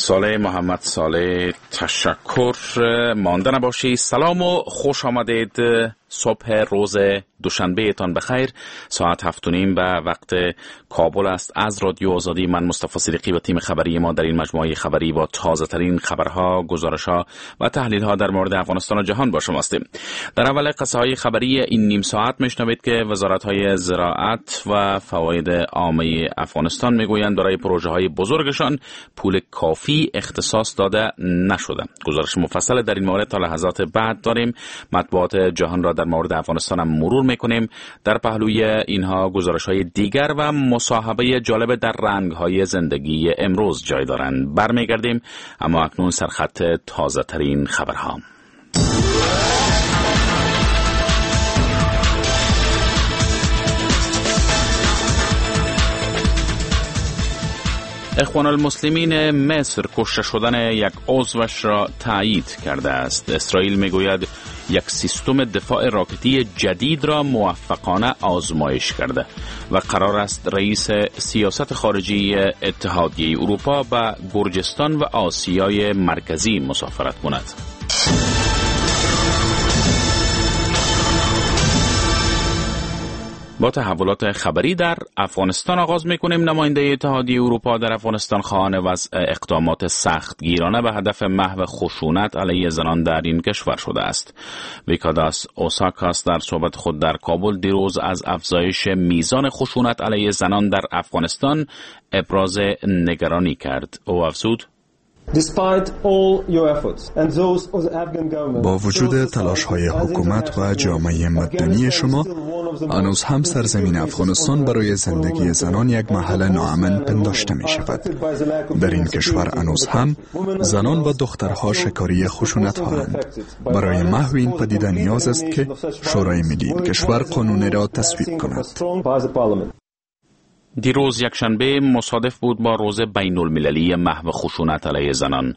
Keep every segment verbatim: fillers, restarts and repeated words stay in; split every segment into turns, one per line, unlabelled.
صالح محمد صالح، تشکر. مانده نباشی. سلام و خوش آمدید. صبح روز دوشنبه تان بخیر. ساعت هفت و نیم به وقت کابل است. از رادیو آزادی من مصطفی صدیقی و تیم خبری ما در این مجموعه خبری با تازه ترین خبرها، گزارشها و تحلیل ها در مورد افغانستان و جهان با شما هستیم. در اول قصه های خبری این نیم ساعت میشنوید که وزارت های زراعت و فواید عامه افغانستان میگویند برای پروژه های بزرگشان پول کافی اختصاص داده نشده. گزارش مفصل در این مورد تا لحظات بعد داریم. مطبوعات جهان را در مورد افغانستان هم مرور میکنیم. در پهلوی اینها گزارش‌های دیگر و مصاحبه جالب در رنگ‌های زندگی امروز جای دارند. برمیگردیم، اما اکنون سرخط تازه ترین خبرها. اخوان المسلمین مصر کشته شدن یک عضوش را تایید کرده است. اسرائیل میگوید یک سیستم دفاع راکتی جدید را موفقانه آزمایش کرده و قرار است رئیس سیاست خارجی اتحادیه اروپا به گرجستان و آسیای مرکزی مسافرت کند. با تحولات خبری در افغانستان آغاز میکنیم. نماینده اتحادیه اروپا در افغانستان خواهان وضع اقدامات سختگیرانه به هدف محو خشونت علیه زنان در این کشور شده است. ویکاداس اوساکاس در صحبت خود در کابل دیروز از افزایش میزان خشونت علیه زنان در افغانستان ابراز نگرانی کرد. او افزود:
با وجود تلاش‌های حکومت و جامعه مدنی شما، هنوز هم سرزمین افغانستان برای زندگی زنان یک محل ناامن پنداشته می شود. در این کشور هنوز هم زنان و دخترها شکاری خشونت هستند. برای محو این پدیده نیاز است که شورای ملی این کشور قانونی را تصویب کند.
دیروز یکشنبه مصادف بود با روز بین المللی محو خشونت علیه زنان.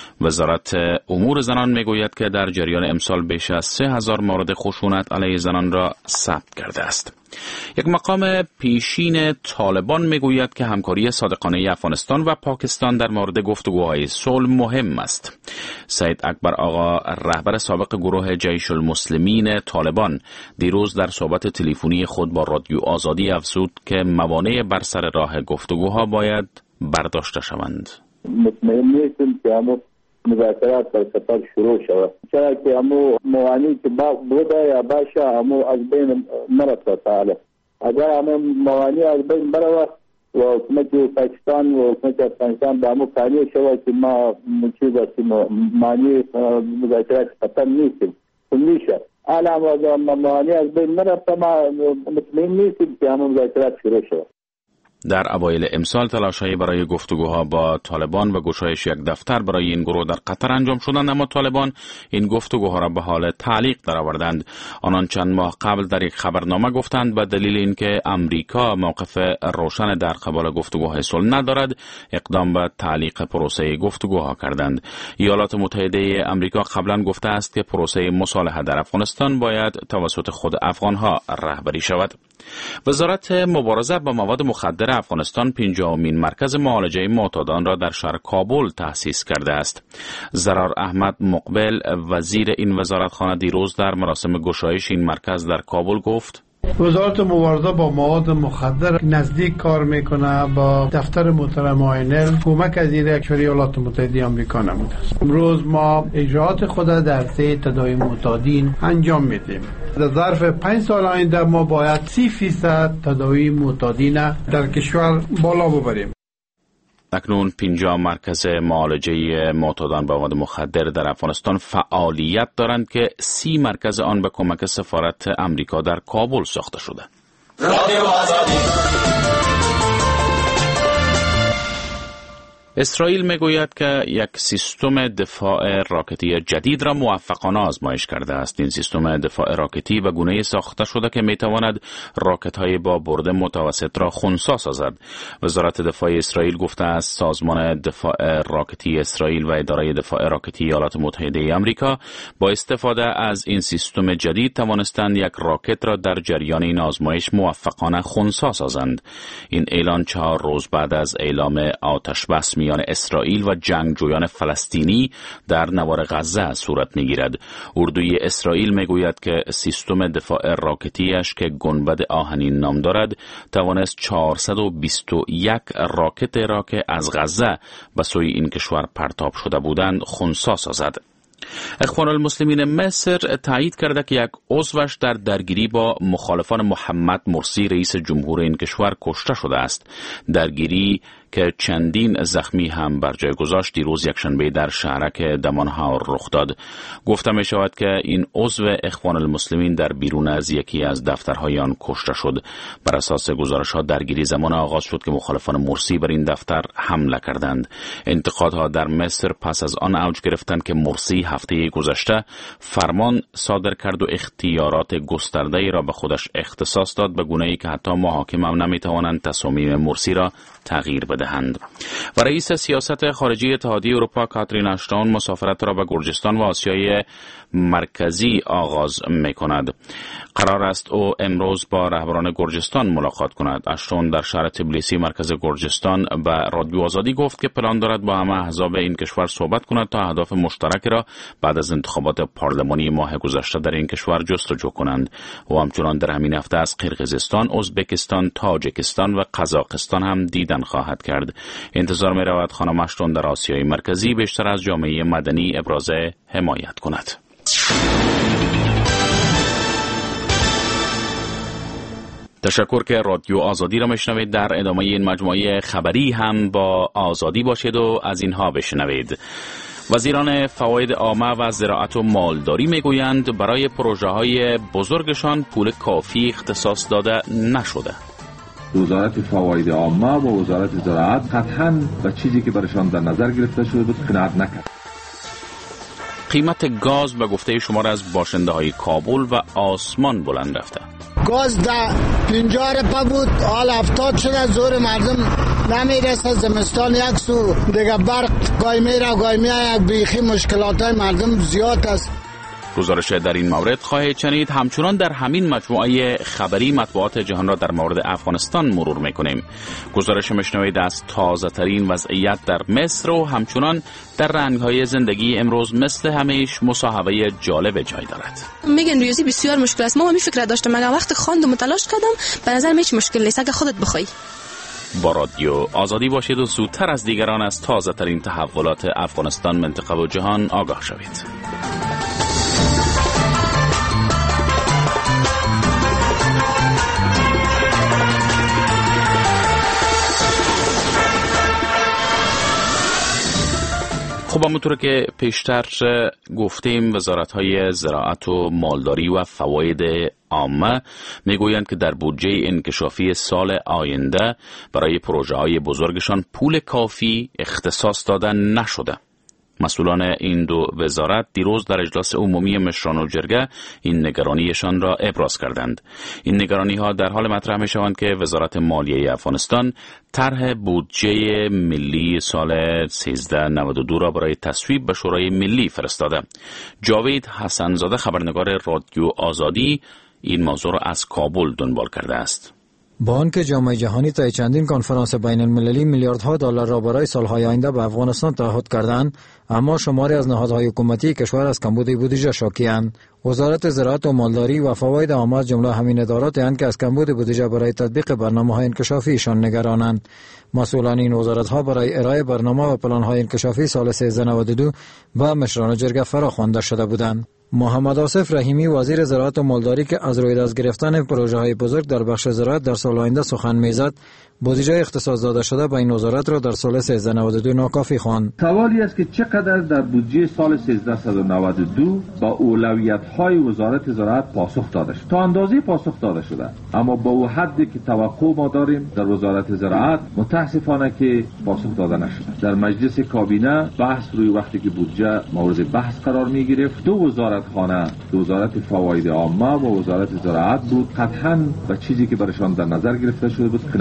وزارت امور زنان میگوید که در جریان امسال بیش از سه هزار مورد خشونت علیه زنان را ثبت کرده است. یک مقام پیشین طالبان میگوید که همکاری صادقانه افغانستان و پاکستان در مورد گفتگوهای صلح مهم است. سید اکبر آقا، رهبر سابق گروه جیش المسلمین طالبان، دیروز در صحبت تلفنی خود با رادیو آزادی افزود که موانع بر سر راه گفتگوها باید برداشته شوند.
مطمئن نیستیم که همو مذاکرات در سفر شروع شود، چرا که همو موانعی که بوده یا باشه همو از بین نرفته تعالی. اگر همو موانع از بین برود و حکومت پاکستان و حکومت افغانستان به همو قانع شود که ما چیز هستیم معنی مذاکرات سفر نیستیم میشه. حالا موانع از بین نرفته، ما مطمئن نیستیم که همو مذاکرات شروع شود.
در اوایل امسال تلاش‌هایی برای گفتگوها با طالبان و گشایش یک دفتر برای این گروه در قطر انجام شدند، اما طالبان این گفتگوها را به حال تعلیق درآوردند. آنان چند ماه قبل در یک خبرنامه گفتند به دلیل اینکه امریکا موقف روشن در قبال گفتگوهای صلح ندارد، اقدام به تعلیق پروسه گفتگوها کردند. ایالات متحده امریکا قبلا گفته است که پروسه مصالحه در افغانستان باید توسط خود افغانها رهبری شود. وزارت مبارزه با مواد مخدر افغانستان پنجمین مرکز معالجه معتادان را در شهر کابل تأسیس کرده است. زرار احمد مقبل، وزیر این وزارتخانه، دیروز در مراسم گشایش این مرکز در کابل گفت:
وزارت مبارزه با مواد مخدر نزدیک کار میکنه با دفتر محترم آینل، کمک از ایالات متحده آمریکا نموده است. امروز ما اجراعات خود در عرصه تداوی معتادین انجام میدیم. در ظرف پنج سال آینده ما باید سی فیصد تداوی معتادین در کشور بالا ببریم.
اکنون پنجاه مرکز معالجه معتادان با مواد مخدر در افغانستان فعالیت دارند که سی مرکز آن به کمک سفارت امریکا در کابل ساخته شده. رادیو آزادی. اسرائیل میگوید که یک سیستم دفاع راکتی جدید را موفقانه آزمایش کرده است. این سیستم دفاع راکتی به گونه‌ای ساخته شده که میتواند راکت‌های با برد متوسط را خنثی سازد. وزارت دفاع اسرائیل گفته است سازمان دفاع راکتی اسرائیل و اداره دفاع راکتی ایالات متحده آمریکا با استفاده از این سیستم جدید توانستند یک راکت را در جریان این آزمایش موفقانه خنثی سازند. این اعلان چهار روز بعد از اعلام آتش بس میان میان اسرائیل و جنگجویان فلسطینی در نوار غزه صورت میگیرد. اردوی اسرائیل میگوید که سیستم دفاع راکتیش که گنبد آهنین نام دارد توانست چهارصد و بیست و یک راکت را که از غزه به سوی این کشور پرتاب شده بودند خنثی سازد. اخوان المسلمین مصر تایید کرده که یک عضوش در درگیری با مخالفان محمد مرسی رئیس جمهور این کشور کشته شده است. درگیری که چندین زخمی هم بر جای گذاشت دیروز یکشنبه در شهرک دمنهور رخ داد. گفته می شود که این عضو اخوان المسلمین در بیرون از یکی از دفترهای آن کشته شد. بر اساس گزارش ها درگیری زمان آغاز شد که مخالفان مرسی بر این دفتر حمله کردند. انتقادها در مصر پس از آن اوج گرفتند که مرسی هفته گذشته فرمان صادر کرد و اختیارات گسترده ای را به خودش اختصاص داد، به گونه‌ای که حتی محاکم هم نمی توانند تصامیم مرسی را تغییر بدهند. و رئیس سیاست خارجی اتحادیه اروپا کاترین اشتون مسافرت را به گرجستان و آسیای مرکزی آغاز می کند. قرار است او امروز با رهبران گرجستان ملاقات کند. اشتون در شهر تبلیسی مرکز گرجستان به رادیو آزادی گفت که پلان دارد با همه احزاب این کشور صحبت کند تا اهداف مشترک را بعد از انتخابات پارلمانی ماه گذشته در این کشور جستجو کنند. و همچنان در همین هفته از قرقیزستان، ازبکستان، تاجیکستان و قزاقستان هم دیدن خواهد کرد. انتظار می رود خانم اشتون در آسیای مرکزی بیشتر از جامعه مدنی ابراز حمایت کند. تشکر که رادیو آزادی را میشنوید. در ادامه این مجموعه خبری هم با آزادی باشید و از اینها بشنوید. وزیران فواید عامه و زراعت و مالداری میگویند برای پروژه های بزرگشان پول کافی اختصاص داده نشده.
وزارت فواید عامه و وزارت زراعت قطعاً به چیزی که برشان در نظر گرفته شده بود قناعت نکرد.
قیمت گاز به گفته شمار از باشنده های کابل و آسمان بلند رفته.
گاز در پنجاه روپیه بود، حال هفتاد شده. زور مردم نمیرسه. زمستان یک سو دیگه برق گاهی میره گاهی میره، یک بیخی مشکلات های مردم زیاد است.
گزارش در این مورد خواهید شنید. همچنان در همین مجموعه خبری مطبوعات جهان را در مورد افغانستان مرور میکنیم. گزارش میشنوید از تازه ترین وضعیت در مصر و همچنان در رنگ‌های زندگی امروز مثل همیش مصاحبه جالب جای دارد.
میگن ریاضی بسیار مشکل است. ما همین فکر داشتم، مگه وقت خواندم و تلاش کردم به نظر هیچ مشکل نیست اگه خودت بخوای.
با رادیو آزادی باشید و زودتر از دیگران از تازه ترین تحولات افغانستان، منطقه و جهان آگاه شوید. خب همونطور که پیشتر گفتیم وزارت‌های زراعت و مالداری و فواید عامه میگویند که در بودجه انکشافی سال آینده برای پروژه‌های بزرگشان پول کافی اختصاص داده نشده. مسئولان این دو وزارت دیروز در اجلاس عمومی مشران و جرگه این نگرانیشان را ابراز کردند. این نگرانی ها در حال مطرح می شوند که وزارت مالیه افغانستان طرح بودجه ملی سال سیزده نود و دو را برای تصویب به شورای ملی فرستاده. جاوید حسنزاده خبرنگار رادیو آزادی این موضوع را از کابل دنبال کرده است.
با آنکه جامعه جهانی طی چندین کنفرانس بین المللی میلیاردها دلار را برای سالهای آینده به افغانستان تعهد کردند، اما شماری از نهادهای حکومتی کشور از کمبود بودجه شاکی‌اند. وزارت زراعت و مالداری و فواید عامه از جمله همین اداراتی اند که از کمبود بودجه برای تطبیق برنامه‌های انکشافیشان نگرانند. مسئولان این وزارت‌ها برای ارائه برنامه و پلان‌های انکشافی سال سیزده نود و دو به مشران جرگه فراخوانده شده بودند. محمد آصف رحیمی وزیر زراعت و مالداری که از روی دست گرفتن پروژه‌های بزرگ در بخش زراعت در سال آینده سخن می‌زد، بودجه اختصاص داده شده به این وزارت را در سال سیزده نود و دو ناکافی خواند.
سوالی است که چقدر در بودجه سال سیزده نود و دو با اولویت‌های وزارت زراعت پاسخ داده شد. تا اندازه پاسخ داده شده، اما با او حدی که توقع ما داریم در وزارت زراعت متاسفانه که پاسخ داده نشده. در مجلس کابینه بحث روی وقتی که بودجه مورد بحث قرار می‌گرفت، دو وزارت خانه، وزارت فواید عامه و وزارت زراعت بود، قطعاً به چیزی که برشان در نظر گرفته شده بود قناعت نکرد.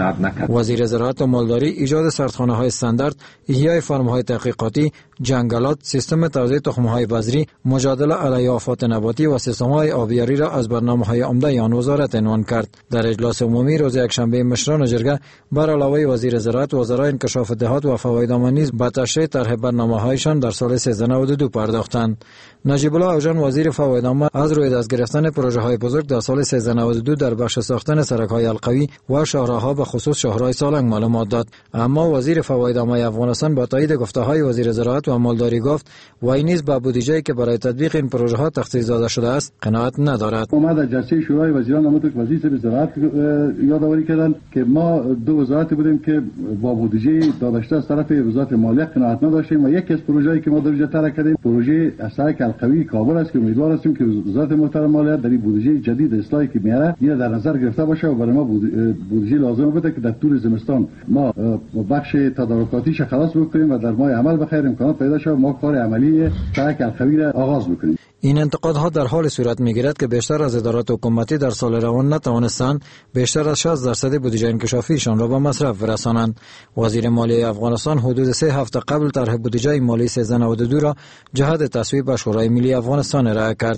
وزیر زراعت و مالداری ایجاد سردخانه‌های استاندارد، احیای فارم‌های تحقیقاتی، جنگلات، سیستم توزیع تخم‌های بذری، مجادله علیه آفات نباتی و سیستم‌های آبیاری را از برنامه‌های عمده آن وزارت عنوان کرد. در اجلاس عمومی روز یکشنبه مشران جرگه بر علاوه وزیر زراعت، وزرای انکشاف دهات و فوایدامه نیز به تشریح طرح برنامه‌هایشان در سال سیزده نود و دو پرداختند. نجیب الله اوجان وزیر فوایدامه از روی دست گرفتن پروژه‌های بزرگ در سال سیزده نود و دو در بخش ساختن سرک‌های القوی و شاهراه‌ها به خصوص شاهراه سالنگ معلومات داد. اما وزیر فوایدامه افغانستان با تایید گفته‌های وزیر زراعت و مالداری گفت وی نیز به بودجه‌ای که برای تطبیق این پروژه‌ها تخصیص داده شده است قناعت ندارد.
ما در جلسه شورای وزیران نمود وزیر زراعت یادآوری کردند که ما دو وزارت بودیم که با بودجه داده شده از طرف وزارت مالیه قناعت نداشتیم و یکی از پروژه‌ای که ما در طرح کردیم پروژه سرک القوی کابل است که امیدوار هستیم که وزارت محترم مالیه در این بودجه جدید اصلاحی که میاره این در نظر گرفته باشه و برای ما بودجه لازم بوده که در طول زمستان ما بخش تدارکاتیش خلاص بکنیم و در ماه عمل بخیر امکانات پیدا شه ما کار عملی سرک القوی را آغاز بکنیم.
این انتقادها در حال صورت میگیرد که بیشتر از ادارات حکومتی در سال روان نتوانستند بیشتر از شصت درصد بودجه انکشافیشان را به مصرف برسانند. وزیر مالیه افغانستان حدود سه هفته قبل طرح بودجه مالی سیزده نود و دو را جهت تصویب به شورای ملی افغانستان ارائه کرد.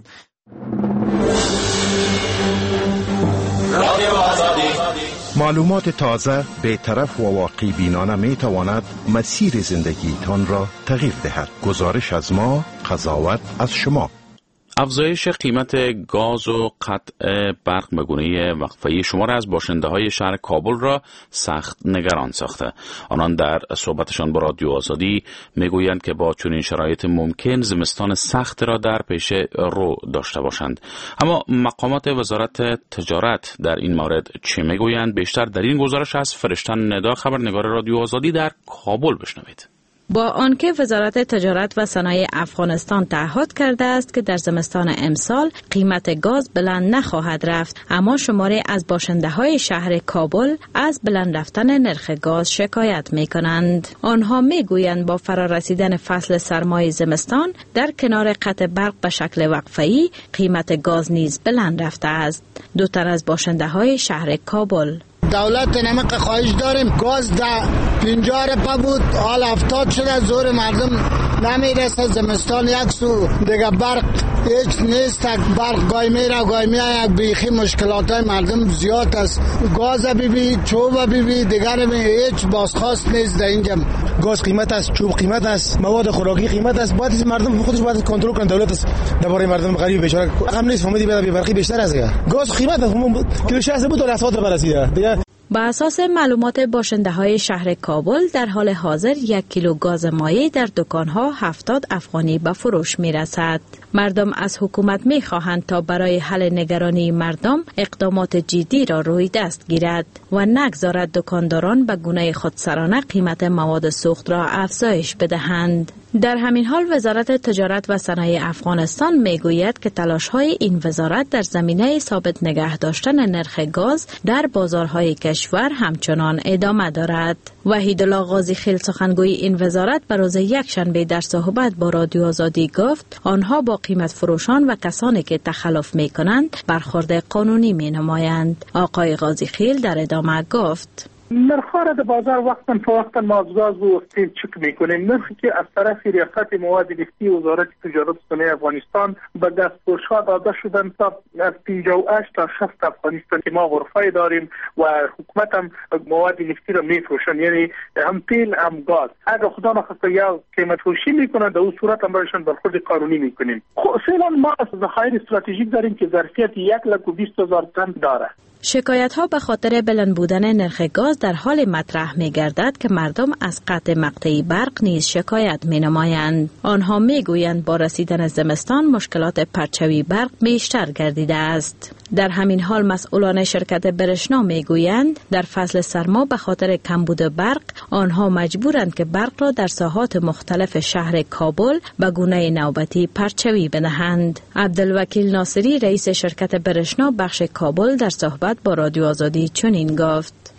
معلومات تازه، بی‌طرف و واقعی بینانه می تواند مسیر زندگی تان را تغییر دهد. گزارش از ما، قضاوت از شما.
افزایش قیمت گاز و قطع برق به گونه وقفه‌ای شمار از باشنده‌های شهر کابل را سخت نگران ساخته. آنان در صحبتشان با رادیو آزادی میگویند که با چنین شرایط ممکن زمستان سخت را در پیش رو داشته باشند. اما مقامات وزارت تجارت در این مورد چه میگویند؟ بیشتر در این گزارش از فرشتن ندا، خبرنگار رادیو آزادی در کابل بشنوید.
با آنکه وزارت تجارت و صنایع افغانستان تعهد کرده است که در زمستان امسال قیمت گاز بلند نخواهد رفت، اما شماری از باشنده‌های شهر کابل از بلند رفتن نرخ گاز شکایت می‌کنند. آنها می‌گویند با فرارسیدن فصل سرمای زمستان در کنار قطع برق به شکل وقفه‌ای قیمت گاز نیز بلند رفته است. دو تن از باشنده‌های شهر کابل:
دولت نمک خواهش داریم گاز در پنجاه روپه بود حال هفتاد شده، زور مردم نمیرسه. زمستان یک سو دیگه برق هیچ نیست، برق گای میره گای میره، یک بیخی مشکلات های مردم زیاد است. گاز ببی چوب ببی دیگر هیچ بازخواست نیست. در اینجا
گاز قیمت است، چوب قیمت است، مواد خوراکی قیمت است. باید مردم خودش باید کنترل کنه. دولت است درباره مردم غریب بیچاره هم نیست فهمیدی بده برقی بیشتر از گاز قیمت است. کیلو شصت بود تا هفتاد برسیده دیگه.
بر اساس معلومات باشنده‌های شهر کابل در حال حاضر یک کیلو گاز مایع در دکان‌ها هفتاد افغانی به فروش می‌رسد. مردم از حکومت می‌خواهند تا برای حل نگرانی مردم اقدامات جدی را روی دست گیرد و نگذارد دکانداران به گونه خودسرانه قیمت مواد سوخت را افزایش بدهند. در همین حال وزارت تجارت و صنایع افغانستان میگوید که تلاش‌های این وزارت در زمینه ثابت نگه داشتن نرخ گاز در بازارهای کشور همچنان ادامه دارد. وحیدالله غازی خیل سخنگوی این وزارت به روز یکشنبه در صحبت با رادیو آزادی گفت آنها با قیمت فروشان و کسانی که تخلف می کنند برخورد قانونی می نمایند. آقای غازی خیل در ادامه گفت:
نرخ‌ها را در بازار وقتاً فوقتاً ما از گاز و استیل چک میکنیم. نرخی که از طرف ریاست مواد نفتی وزارت تجارت و صنایع افغانستان به دستفروش‌ها داده شدن تا از پنجاه و هشت تا شصت افغانستان که ما غرفه داریم و حکومت هم مواد نفتی را میفروشن، یعنی هم تیل هم گاز. اگر خدا نخواسته یا قیمت فروشی میکنن در اون صورت هم برایشان برخورد قانونی میکنیم. خب فعلا ما ذخایر استراتژیک داریم که ظرفیت یک لک و بیست هزار تن داره.
شکایت ها به خاطر بلند بودن نرخ گاز در حال مطرح می گردد که مردم از قطع مقطعی برق نیز شکایت می نمایند. آنها می گویند با رسیدن زمستان مشکلات پرچوی برق بیشتر گردیده است. در همین حال مسئولان شرکت برشنا می گویند در فصل سرما به خاطر کمبود برق آنها مجبورند که برق را در ساحات مختلف شهر کابل به گونه نوبتی پرچوی بدهند. عبدالوکیل ناصری رئیس شرکت برشنا بخش کابل در صحبت با رادیو آزادی چنین گفت: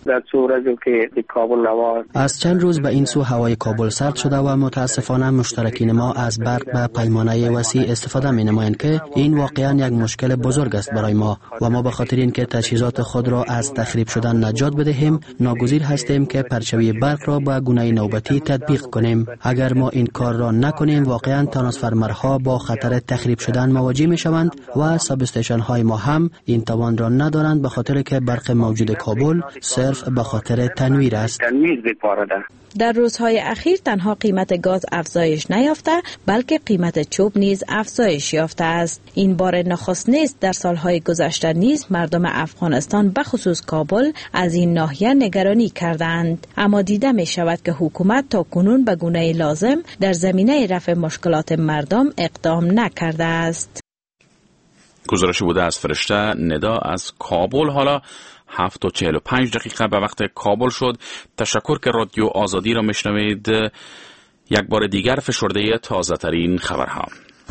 در څو ورځو کې د کابل هوا
از چند روز به این سو هوای کابل سرد شده و متاسفانه مشترکین ما از برق به پیمانه وسیع استفاده می نمایند که این واقعا یک مشکل بزرگ است برای ما و ما به خاطر اینکه تجهیزات خود را از تخریب شدن نجات بدهیم ناگزیر هستیم که پرچاوی برق را به گونه نوبتی تطبیق کنیم. اگر ما این کار را نکنیم واقعا ترانسفورمرها با خطر تخریب شدن مواجه می شوند و ساب استیشن های ما هم این توان را ندارند به خاطر که برق موجود کابل صرف به خاطر تنویر است.
در روزهای اخیر تنها قیمت گاز افزایش نیافته بلکه قیمت چوب نیز افزایش یافته است. این بار نخست نیست، در سالهای گذشته نیز مردم افغانستان به خصوص کابل از این ناحیه نگرانی کردند، اما دیده می شود که حکومت تا کنون به گونه لازم در زمینه رفع مشکلات مردم اقدام نکرده است.
گزارش بوده از فرشته ندا از کابل. حالا هفت و چهل و پنج دقیقه به وقت کابل شد. تشکر که رادیو آزادی را میشنوید. یک بار دیگر فشرده تازه ترین خبرها.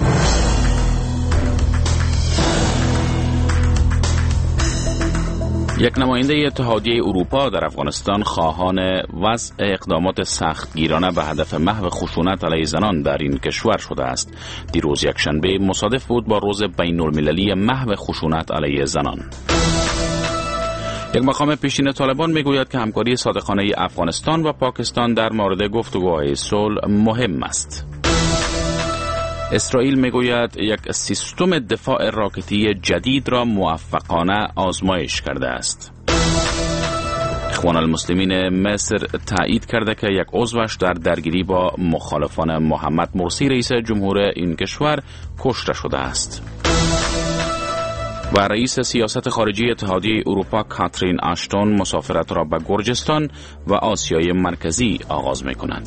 یک نماینده اتحادیه اروپا در افغانستان خواهان وضع اقدامات سختگیرانه به هدف محو خشونت علیه زنان در این کشور شده است. دیروز یک شنبه مصادف بود با روز بین المللی محو خشونت علیه زنان. یک مقام پیشین طالبان میگوید که همکاری صادقانه افغانستان و پاکستان در مورد گفتگوهای صلح مهم است. اسرائیل میگوید یک سیستم دفاع راکتی جدید را موفقانه آزمایش کرده است. اخوان المسلمین مصر تایید کرده که یک عضوش در درگیری با مخالفان محمد مرسی رئیس جمهور این کشور کشته شده است. و رئیس سیاست خارجی اتحادیه اروپا کاترین آشتون مسافرت را به گرجستان و آسیای مرکزی آغاز می کند.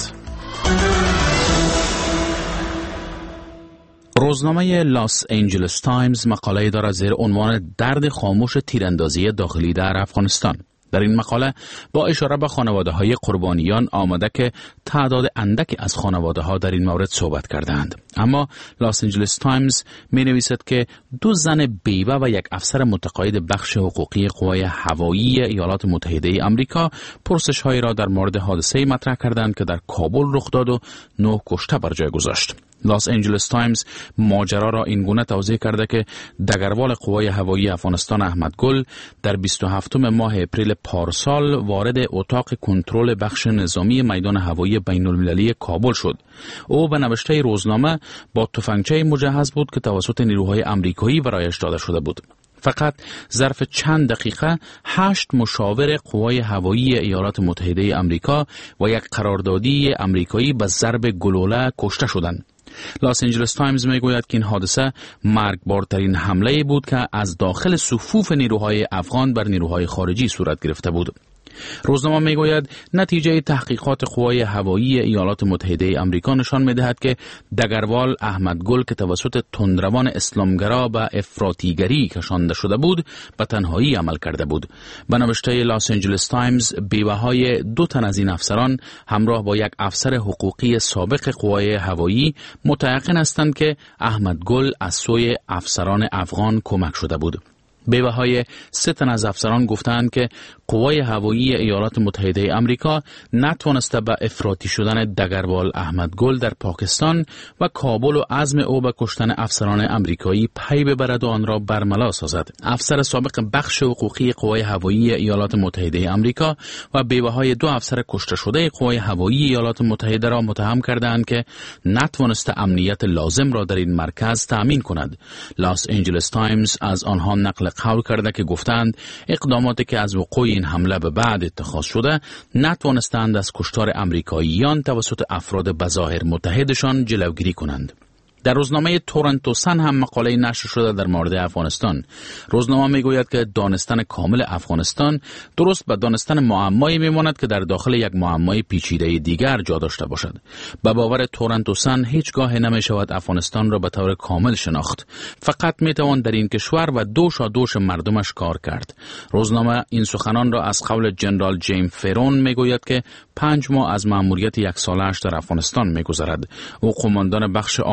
روزنامه لاس انجلس تایمز مقاله دارد زیر عنوان درد خاموش تیراندازی داخلی در افغانستان. در این مقاله با اشاره به خانواده‌های قربانیان آمده که تعداد اندکی از خانواده‌ها در این مورد صحبت کردند. اما لاس انجلس تایمز می‌نویسد که دو زن بیوه و یک افسر متقاعد بخش حقوقی قوای هوایی ایالات متحده آمریکا پرسش‌هایی را در مورد حادثه‌ای مطرح کردند که در کابل رخ داد و نه کشته بر جای گذاشت. لاس انجلس تایمز ماجرا را اینگونه توضیح کرده که دگروال قوای هوایی افغانستان احمد گل در بیست و هفتم ماه اپریل پارسال وارد اتاق کنترل بخش نظامی میدان هوایی بین المللی کابل شد. او به نوشته روزنامه با تفنگچه مجهز بود که توسط نیروهای آمریکایی برایش داده شده بود. فقط ظرف چند دقیقه هشت مشاور قوای هوایی ایالات متحده آمریکا و یک قراردادی آمریکایی به ضرب گلوله کشته شدند. لاس انجلس تایمز میگوید که این حادثه مرگبارترین حمله بود که از داخل صفوف نیروهای افغان بر نیروهای خارجی صورت گرفته بود. روزنامه میگوید نتیجه تحقیقات قوای هوایی ایالات متحده آمریکا نشان میدهد که دگروال احمد گل که توسط تندروان اسلامگرا به افراطیگری کشانده شده بود به تنهایی عمل کرده بود. به نوشته لاس انجلس تایمز بیوه‌های دو تن از این افسران همراه با یک افسر حقوقی سابق قوای هوایی متیقن هستند که احمد گل از سوی افسران افغان کمک شده بود. بیوه‌های سه تن از افسران گفتند که قوای هوایی ایالات متحده آمریکا نتوانسته به افراطی شدن دگروال احمد گل در پاکستان و کابل و عزم او به کشتن افسران آمریکایی پی ببرد و آن را برملا سازد. افسر سابق بخش حقوقی قوای هوایی ایالات متحده آمریکا و بیوه‌های دو افسر کشته شده قوای هوایی ایالات متحده را متهم کردند که نتوانسته امنیت لازم را در این مرکز تأمین کند. لاس انجلس تایمز از آنها نقل قول کرده که گفتند اقداماتی که از وقوع این حمله به بعد اتخاذ شده نتوانستند از کشتار آمریکاییان توسط افراد بظاهر متحدشان جلوگیری کنند. در روزنامه تورنتو سن هم مقاله نشر شده در مورد افغانستان. روزنامه میگوید که دانستن کامل افغانستان درست به دانستن معمایی میماند که در داخل یک معمای پیچیده دیگر جا داشته باشد. به باور تورنتو سن هیچگاه نمیشود افغانستان را به طور کامل شناخت. فقط میتوان در این کشور و دوشا دوش مردمش کار کرد. روزنامه این سخنان را از قول جنرال جیم فرون میگوید که پنج ماه از مأموریت یک ساله‌اش در افغانستان میگذرد. او قماندان بخش آموزشی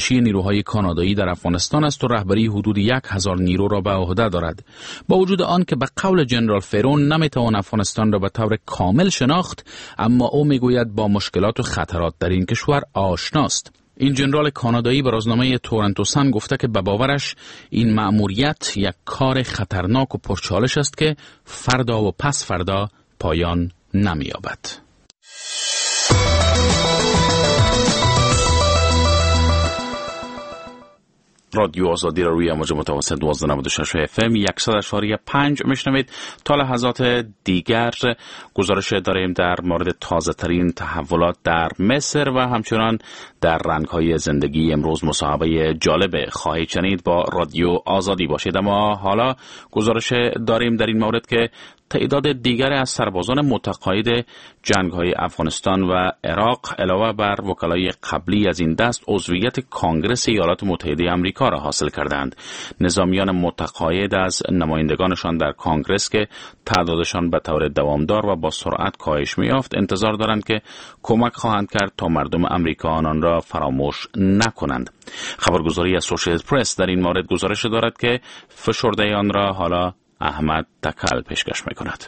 ارتشی نیروهای کانادایی در افغانستان است و رهبری حدود یک هزار نیرو را به عهده دارد. با وجود آن که به قول جنرال فرون نمیتوان افغانستان را به طور کامل شناخت، اما او میگوید با مشکلات و خطرات در این کشور آشناست. این جنرال کانادایی به روزنامه تورنتو سن گفته که به باورش این مأموریت یک کار خطرناک و پرچالش است که فردا و پس فردا پایان نمی‌یابد. رادیو آزادی را روی امواج متوسط دوازده نود و شش اف ام صد و اشاری پنج میشنوید. تا لحظات دیگر گزارش داریم در مورد تازه ترین تحولات در مصر و همچنان در رنگ‌های زندگی. امروز مصاحبه جالب خواهید شنید. با رادیو آزادی باشید. اما حالا گزارش داریم در این مورد که تعداد دیگر از سربازان متقاعد جنگ‌های افغانستان و عراق علاوه بر وکلای قبلی از این دست عضویت کانگرس ایالات متحده آمریکا را حاصل کردند. نظامیان متقاعد از نمایندگانشان در کانگرس که تعدادشان به طور دوامدار و با سرعت کاهش می‌یافت انتظار دارند که کمک خواهند کرد تا مردم آمریکا آنان را فراموش نکنند. خبرگزاری اسوسییتد پرس در این مورد گزارش دارد که فشرده آن را حالا احمد تکل پیشکش می‌کند.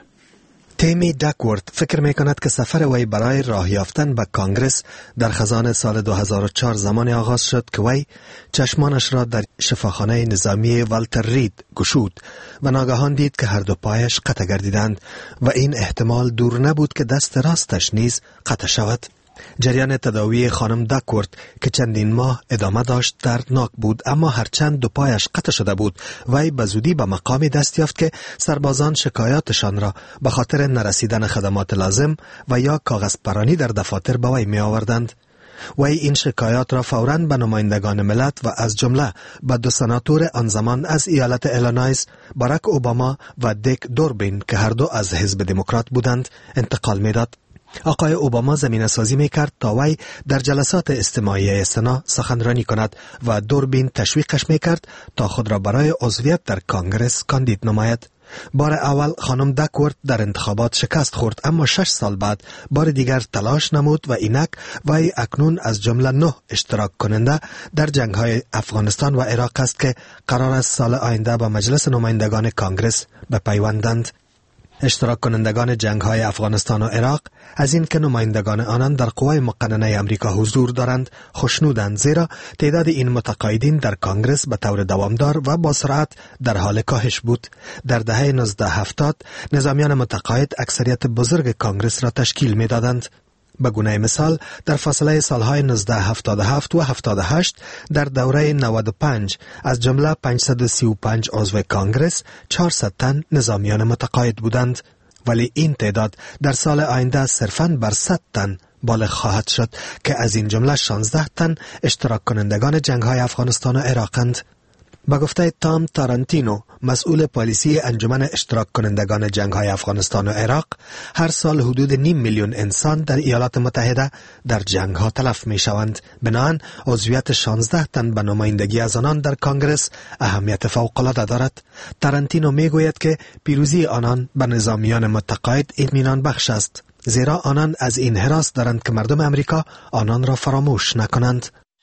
تیمی دکورت فکر می‌کند که سفر وی برای راه یافتن به کانگرس در خزان سال دو هزار و چهار زمان آغاز شد که وی چشمانش را در شفاخانه نظامی والتر رید گشود و ناگهان دید که هر دو پایش قطع گردیدند و این احتمال دور نبود که دست راستش نیز قطع شود. جریان تداوی خانم دکورت که چندین ماه ادامه داشت دردناک بود، اما هرچند دو پایش قطع شده بود وی به زودی به مقامی دست یافت که سربازان شکایاتشان را به خاطر نرسیدن خدمات لازم و یا کاغذ پرانی در دفاتر به وی می آوردند. وی این شکایات را فوراً به نمایندگان ملت و از جمله به دو سناتور آن زمان از ایالت ایلینویس، باراک اوباما و دیک دوربین که هر دو از حزب دموکرات بودند انتقال می داد. آقای اوباما زمینه سازی می کرد تا وی در جلسات استماعی سنا سخنرانی کند و دوربین تشویقش می کرد تا خود را برای عضویت در کانگرس کاندید نماید. بار اول خانم دکورت در انتخابات شکست خورد، اما شش سال بعد بار دیگر تلاش نمود و اینک وی اکنون از جمله نه اشتراک کننده در جنگ های افغانستان و عراق است که قرار است سال آینده به مجلس نمایندگان کانگرس بپیوندند. اشتراک کنندگان جنگ های افغانستان و عراق از این که نمایندگان آنان در قوای مقننه امریکا حضور دارند خوشنودند، زیرا تعداد این متقاعدین در کانگرس به طور دوامدار و با سرعت در حال کاهش بود. در دهه هزار و نهصد و هفتاد نظامیان متقاعد اکثریت بزرگ کانگرس را تشکیل می دادند. به گونه مثال در فاصله سالهای نوزده هفتاد و هفت و هفتاد و هشت در دوره نود و پنج از جمله پانصد و سی و پنج عضو کانگرس چهارصد تن نظامیان متقاعد بودند، ولی این تعداد در سال آینده صرفاً بر صد تن بالغ خواهد شد که از این جمله شانزده تن اشتراک کنندگان جنگ های افغانستان و عراقند. با گفته تام تارانتینو، مسئول پالیسی انجمن اشتراک کنندگان جنگ های افغانستان و عراق، هر سال حدود نیم میلیون انسان در ایالات متحده در جنگ ها تلف می شوند. بنابراین عضویت شانزده تن به نمایندگی از آنان در کانگرس اهمیت فوق‌العاده دارد. تارانتینو می گوید که پیروزی آنان به نظامیان متقاعد اطمینان بخش است، زیرا آنان از این حراس دارند که مردم امریکا آنان را فراموش نکنند.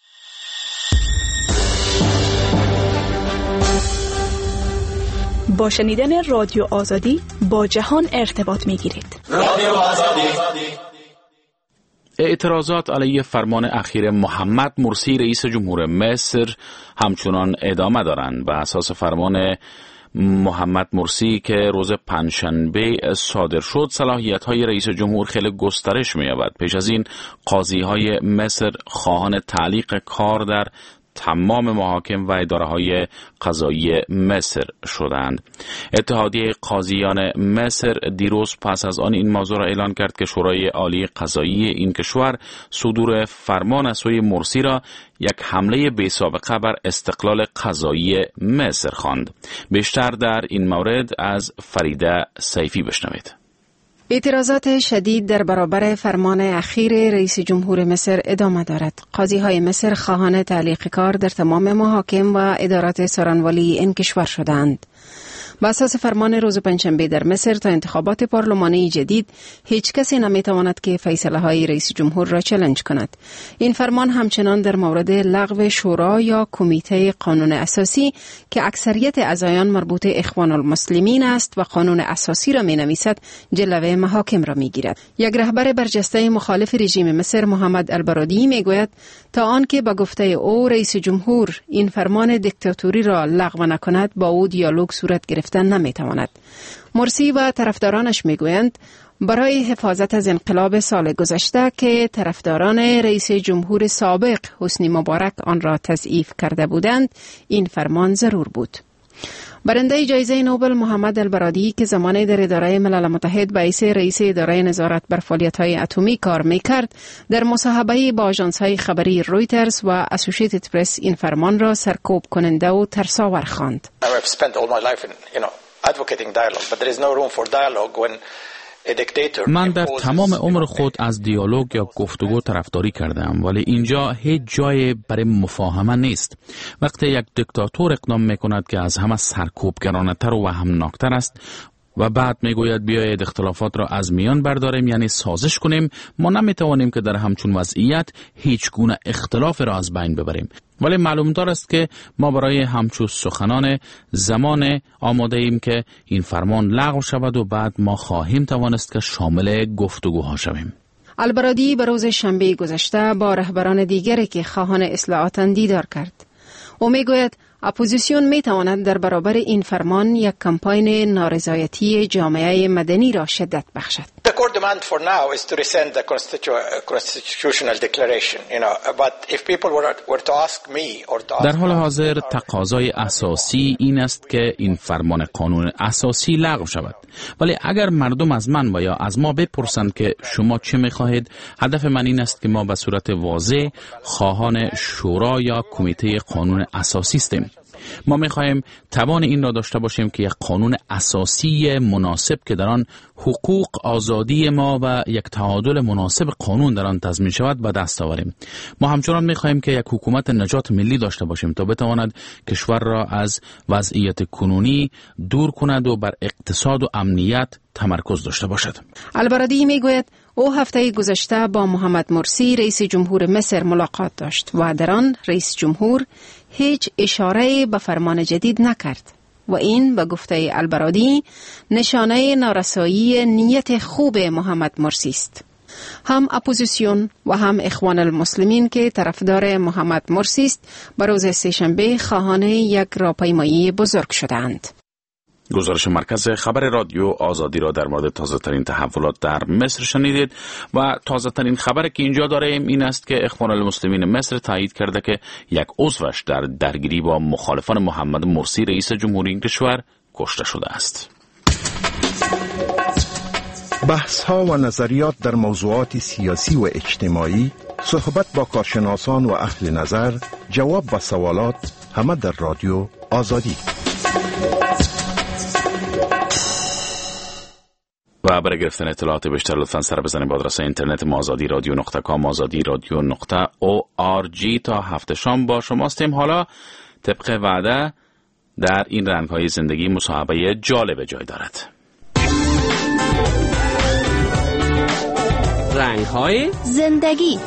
با شنیدن رادیو آزادی با جهان ارتباط می گیرید. رادیو آزادی.
اعتراضات علیه فرمان اخیر محمد مرسی رئیس جمهور مصر همچنان ادامه دارند. بر اساس فرمان محمد مرسی که روز پنجشنبه صادر شد، صلاحیت‌های رئیس جمهور خیلی گسترش می‌یابد. پیش از این قاضی‌های مصر خواهان تعلیق کار در تمام محاکم و اداره‌های قضایی مصر شدند. اتحادیه قاضیان مصر دیروز پس از آن این موضوع را اعلان کرد که شورای عالی قضایی این کشور صدور فرمان از سوی مرسی را یک حمله بی‌سابقه بر استقلال قضایی مصر خواند. بیشتر در این مورد از فریده سیفی بشنوید.
اعتراضات شدید در برابر فرمان اخیر رئیس جمهور مصر ادامه دارد. قاضی های مصر خواهان تعلیق کار در تمام محاکم و ادارات سرانوالی این کشور شدند. با اساس فرمان روز پنجشنبه در مصر تا انتخابات پارلمانی جدید هیچ کسی نمیتواند که فیصله های رئیس جمهور را چالش کند. این فرمان همچنان در مورد لغو شورا یا کمیته قانون اساسی که اکثریت اعضایان مربوط اخوان المسلمین است و قانون اساسی را می نویسد جلوه محاکم را می گیرد. یک رهبر برجسته مخالف رژیم مصر محمد البرادی می گوید تا آنکه با گفته او رئیس جمهور این فرمان دیکتاتوری را لغو نکند با او دیالوگ صورت گرفتن نمی تواند. مرسی و طرفدارانش می گویند برای حفاظت از انقلاب سال گذشته که طرفداران رئیس جمهور سابق حسنی مبارک آن را تضعیف کرده بودند این فرمان ضرور بود. برنده جایزه نوبل محمد البرادی که زمانی در اداره ملل متحد به حیث رئیس اداره نظارت بر فعالیت‌های اتمی کار می‌کرد، در مصاحبه‌ای با آژانس‌های خبری رویترز و اسوسییتد پرس این فرمان را سرکوب کننده و ترساور خواند.
من در تمام عمر خود از دیالوگ یا گفتگو طرفداری کردم، ولی اینجا هیچ جای برای مفاهمه نیست. وقتی یک دیکتاتور اقدام میکند که از همه سرکوبگرانه‌تر و وهمناکتر است و بعد میگوید بیایید اختلافات را از میان برداریم، یعنی سازش کنیم، ما نمیتوانیم که در همچون وضعیت هیچ گونه اختلاف را از بین ببریم. ولی معلوم دار است که ما برای همچون سخنان زمان آماده ایم که این فرمان لغو شود و بعد ما خواهیم توانست که شامل گفتگوها شویم.
البرادی به روز شنبه گذشته با رهبران دیگری که خواهان اصلاحات دیدار کرد. او میگوید اپوزیسیون می تواند در برابر این فرمان یک کمپاین نارضایتی جامعه مدنی را شدت بخشد.
The core demand for now is to rescind the constitutional declaration, you know, but if people were, were to ask me or to ask
در حال حاضر تقاضای اساسی این است که این فرمان قانون اساسی لغو شود. ولی اگر مردم از من و یا از ما بپرسند که شما چه می‌خواهید، هدف من این است که ما به صورت واضح خواهان شورا یا کمیته قانون اساسی هستیم. ما می‌خواهیم توان این را داشته باشیم که یک قانون اساسی مناسب که در آن حقوق، آزادی ما و یک تعادل مناسب قانون در آن تضمین شود به دست آوریم. ما همچنان می‌خواهیم که یک حکومت نجات ملی داشته باشیم تا بتواند کشور را از وضعیت کنونی دور کند و بر اقتصاد و امنیت تمرکز داشته باشد.
البرادی میگوید او هفته گذشته با محمد مرسی رئیس جمهور مصر ملاقات داشت و در آن رئیس جمهور هیچ اشاره به فرمان جدید نکرد و این به گفته البرادی نشانه نارسایی نیت خوب محمد مرسی است. هم اپوزیسیون و هم اخوان المسلمین که طرفدار محمد مرسی است به روز سه‌شنبه خواهان یک راهپیمایی بزرگ شدند.
گزارش مرکز خبر رادیو آزادی را در مورد تازه ترین تحولات در مصر شنیدید و تازه ترین خبر که اینجا داریم این است که اخوان المسلمین مصر تایید کرده که یک عضوش در درگیری با مخالفان محمد مرسی رئیس جمهوری این کشور کشته شده است.
بحث ها و نظریات در موضوعات سیاسی و اجتماعی، صحبت با کارشناسان و اهل نظر، جواب و سوالات، همه در رادیو آزادی.
و برای گرفتن اطلاعات بیشتر لطفاً سر بزنید به آدرس اینترنت ما آزادی رادیو نقطه کام آزادی رادیو نقطه او آر جی. تا هفته شام با شما هستیم. حالا طبق وعده در این رنگ‌های زندگی مصاحبه جالب جای دارد.
رنگ‌های زندگی.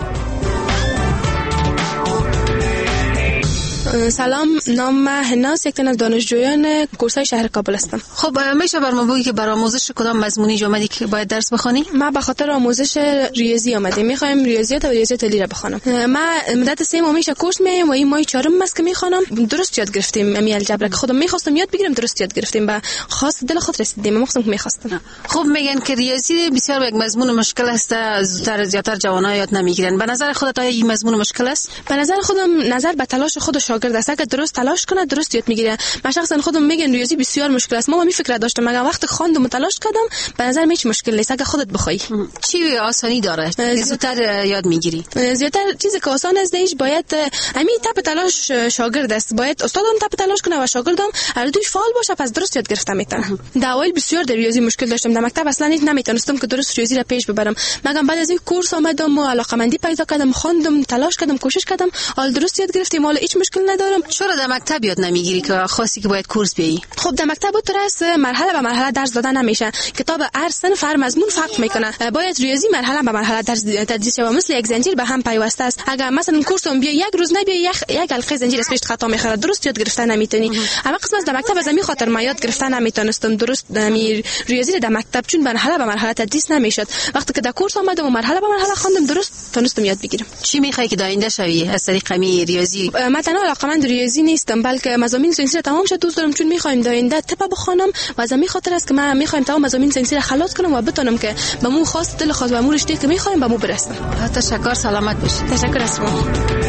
سلام، نام من هناس، یک تن از دانشجویان کورس‌های شهر کابل هستم.
خب میشه بر ما بگی که برای آموزش کدام مضمونی آمدی که باید درس بخوانی؟
ما به خاطر آموزش ریاضی آمدیم، می‌خوایم ریاضیات و ریاضیات علی را بخوانم. ما مدت سه ماه میشه کورس میایم و این ماه چهارم است که می‌خوانم. درست یاد گرفتیم، امی الجبر که خودم می‌خواستم یاد بگیرم درست یاد گرفتیم و خاص دل خود رسیدیم، مخصوصا که می‌خواستم.
خب میگن که ریاضی بسیار یک مضمون مشکل است، زودتر زیاتر جوان‌ها یاد نمی‌گیرن. به نظر خودت آیا این مضمون مشکل است؟
به نظر خودم نظر به تلاش خود شاگرد است، که درست تلاش کنه درست یاد میگیره. من شخصا خودم میگن ریاضی بسیار مشکل است. ما می فکر داشتم مگه وقت خواندم و تلاش کردم به نظر میاد مشکل نیست اگه خودت بخوای.
چی آسانی داره؟ زودتر یاد میگیری.
زیاتر چیزی که آسان است دیش باید همین تپ تلاش شاگرد است. باید استادم تپ تلاش کنه و شاگردم هر دوی فعال باشه پس درست یاد گرفته میتونه. در اول بسیار در ریاضی مشکل داشتم. در مکتب اصلا نمیتونستم که درست ریاضی را پیش ببرم. مگم بعد از این کورس اومدم و علاقمندی پیدا کردم، خواندم، تلاش کردم، کوشش کردم، حال درست یاد گرفتم. حالا هیچ مشکل ندارم.
چرا در مکتب یاد نمیگیری که خاصی که باید کورس بیایی؟
خب در مکتب بود درس مرحله به مرحله درس دادن نمیشه. کتاب هر صنف هر مضمون فرق میکنه. باید ریاضی مرحله به مرحله درس تدریس و مثل یک زنجیر به هم پیوسته است. اگر مثلا کورسم بیا یک روز نبیا یک یک حلقه زنجیر از پیش خطا میخوره، درست یاد گرفتن نمیتونی. اما قسمت در مکتب از می خاطر ما یاد گرفتن نمیتونستم درست می ریاضی در مکتب چون مرحله به مرحله تدریس نمیشد. وقتی که در کورس آمدم و مرحله به مرحله خواندم درست تونستم یاد بگیرم.
چی میخوای که در آینده شوی از طریق می ریاضی؟
من تنها علاقه‌مند ریاضی نیستم بلکه مضامین ساینسی تمام شد دوست دارم، چون میخوایم در آینده طب بخونم و از همین خاطر است که من میخوایم تمام مضامین ساینسی را خلاص کنم و بتونم که به مو خاص دل خاص و مو رشته که میخوایم به مو برسم.
تشکر، سلامت باشید.
تشکر از شما.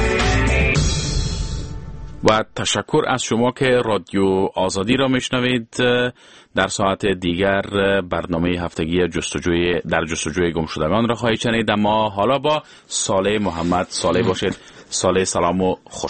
و تشکر از شما که رادیو آزادی را میشنوید. در ساعت دیگر برنامه هفتگی جستجوی در جستجوی گمشدگان را خواهید شنید. اما حالا با صالح محمد. صالح باشید. صالح سلام و خوش